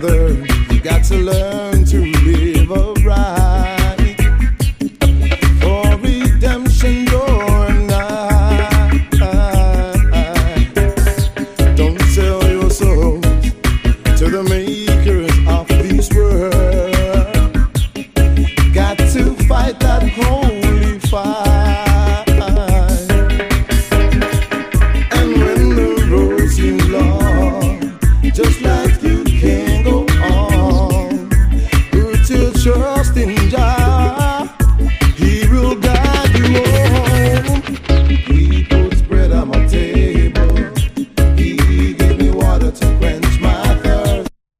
brother, you got to learn to live upright. For redemption drawing nigh. Don't sell your soul to the maid.